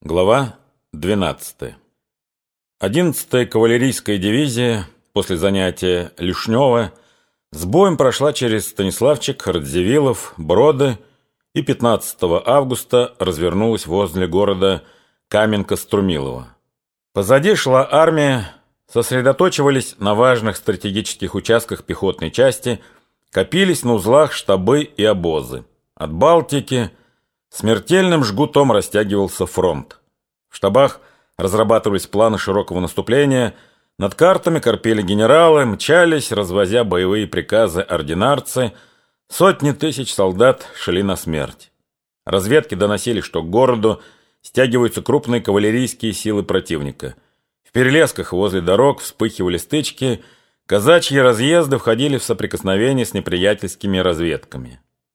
Глава 12. 11-я кавалерийская дивизия после занятия Лишнева с боем прошла через Станиславчик, Радзивиллов, Броды и 15 августа развернулась возле города Каменка-Струмилово. Позади шла армия, сосредоточивались на важных стратегических участках пехотной части, копились на узлах штабы и обозы. От Балтики смертельным жгутом растягивался фронт. В штабах разрабатывались планы широкого наступления, над картами корпели генералы, мчались, развозя боевые приказы ординарцы, сотни тысяч солдат шли на смерть. Разведки доносили, что к городу стягиваются крупные кавалерийские силы противника. В перелесках возле дорог вспыхивали стычки, казачьи разъезды входили в соприкосновение с неприятельскими разведками.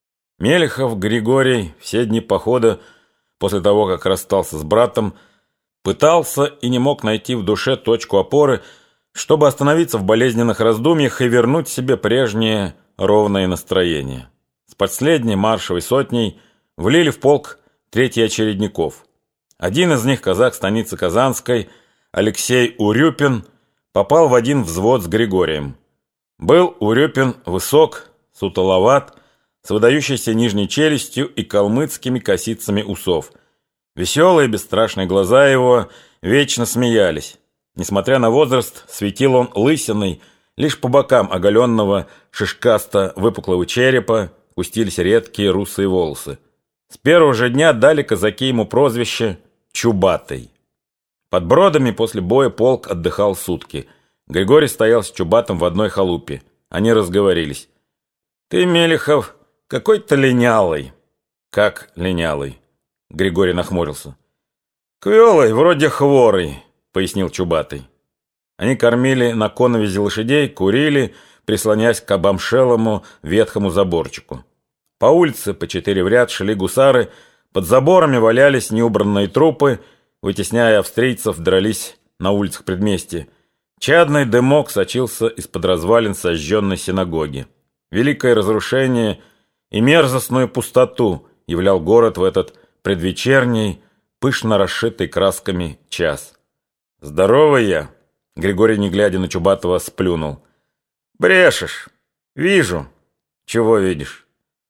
Мелехов Григорий все дни похода, после того, как расстался с братом, пытался и не мог найти в душе точку опоры, чтобы остановиться в болезненных раздумьях и вернуть себе прежнее ровное настроение. С последней маршевой сотней влили в полк третий очередников. Один из них, казак станицы Казанской, Алексей Урюпин, попал в один взвод с Григорием. Был Урюпин высок, сутуловат, с выдающейся нижней челюстью и калмыцкими косицами усов. Веселые, бесстрашные глаза его вечно смеялись. Несмотря на возраст, светил он лысиной, лишь по бокам оголенного шишкасто-выпуклого черепа кустились редкие русые волосы. С первого же дня дали казаки ему прозвище «Чубатый». Под Бродами после боя полк отдыхал сутки. Григорий стоял с Чубатым в одной халупе. Они разговорились. «Ты, Мелехов, какой-то линялый». «Как линялый?» Григорий нахмурился. «Квелый, вроде хворый», — пояснил Чубатый. Они кормили на коновизе лошадей, курили, прислонясь к обомшелому ветхому заборчику. По улице по 4 в ряд шли гусары, под заборами валялись неубранные трупы, вытесняя австрийцев, дрались на улицах предместья. Чадный дымок сочился из-под развалин сожженной синагоги. Великое разрушение и мерзостную пустоту являл город в этот предвечерний, пышно расшитый красками час. «Здоровый я!» — Григорий, не глядя на Чубатова, сплюнул. «Брешешь! Вижу!» «Чего видишь?»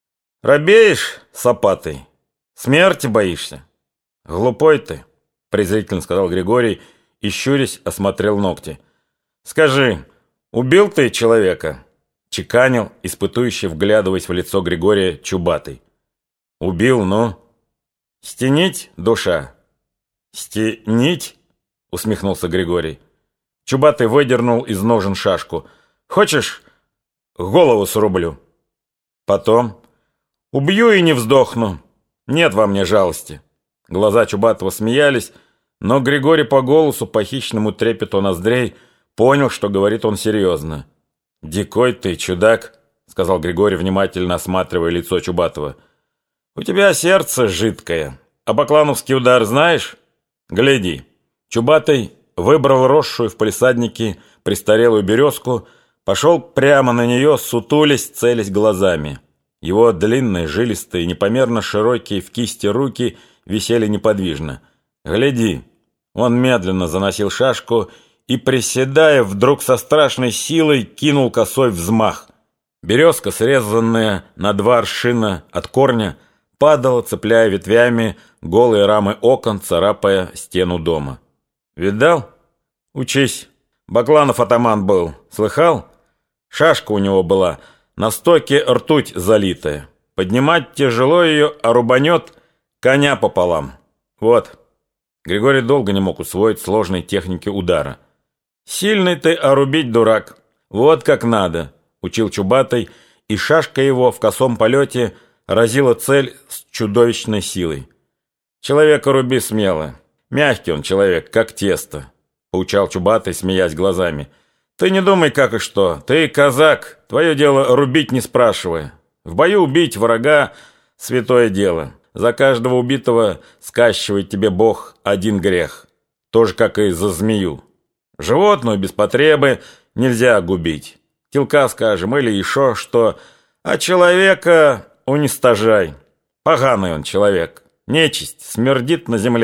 «Робеешь, сапатый? Смерти боишься?» «Глупой ты!» — презрительно сказал Григорий и, щурясь, осмотрел ногти. «Скажи, убил ты человека?» — чеканил, испытующе вглядываясь в лицо Григория, Чубатый. «Убил, ну?» «Стенить, душа?» «Стенить?» — усмехнулся Григорий. Чубатый выдернул из ножен шашку. «Хочешь, голову срублю?» «Потом?» «Убью и не вздохну. Нет во мне жалости». Глаза Чубатова смеялись, но Григорий по голосу, по хищному трепету ноздрей, понял, что говорит он серьезно. «Дикой ты, чудак», — сказал Григорий, внимательно осматривая лицо Чубатова. «У тебя сердце жидкое. А баклановский удар знаешь? Гляди». Чубатый выбрал росшую в палисаднике престарелую березку, пошел прямо на нее, сутулясь, целясь глазами. Его длинные, жилистые, непомерно широкие в кисти руки висели неподвижно. «Гляди». Он медленно заносил шашку и, приседая, вдруг со страшной силой кинул косой взмах. Березка, срезанная на 2 аршина от корня, падала, цепляя ветвями голые рамы окон, царапая стену дома. «Видал? Учись. Бакланов атаман был. Слыхал? Шашка у него была, на стоке ртуть залитая. Поднимать тяжело ее, а рубанет коня пополам. Вот». Григорий долго не мог усвоить сложной техники удара. «Сильный ты, а рубить дурак. Вот как надо», — учил Чубатый, и шашка его в косом полете разила цель с чудовищной силой. «Человека руби смело. Мягкий он человек, как тесто», — поучал Чубатый, смеясь глазами. «Ты не думай, как и что. Ты казак, твое дело рубить, не спрашивая. В бою убить врага — святое дело. За каждого убитого скащивает тебе Бог один грех. Тоже, как и за змею. Животную без потребы нельзя губить. Телка, скажем, или еще что. А человека уничтожай. Поганый он человек. Нечисть, смердит на земле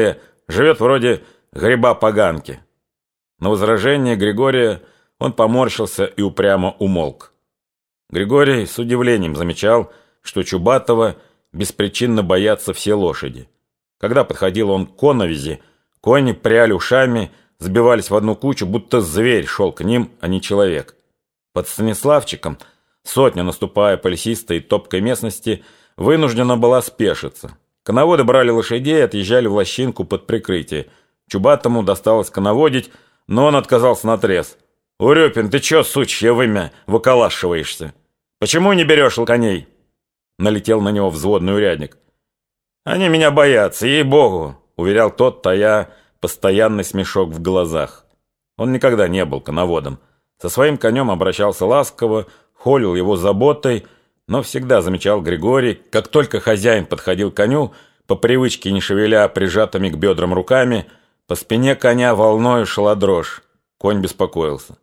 Живет вроде гриба-поганки». На возражение Григория он поморщился и упрямо умолк. Григорий с удивлением замечал, что Чубатова беспричинно боятся все лошади. Когда подходил он к коновизи, кони пряли ушами, сбивались в одну кучу, будто зверь шел к ним, а не человек. Под Станиславчиком сотня, наступая по лесистой и топкой местности, вынуждена была спешиться. Коноводы брали лошадей и отъезжали в лощинку под прикрытие. Чубатому досталось коноводить, но он отказался наотрез. «Урюпин, ты чё, сучье вымя, выколашиваешься? Почему не берешь коней?» Налетел на него взводный урядник. «Они меня боятся, ей-богу», — уверял тот, тая постоянный смешок в глазах. Он никогда не был коноводом. Со своим конем обращался ласково, холил его заботой, но всегда замечал Григорий, как только хозяин подходил к коню, по привычке не шевеля прижатыми к бедрам руками, по спине коня волною шла дрожь. Конь беспокоился.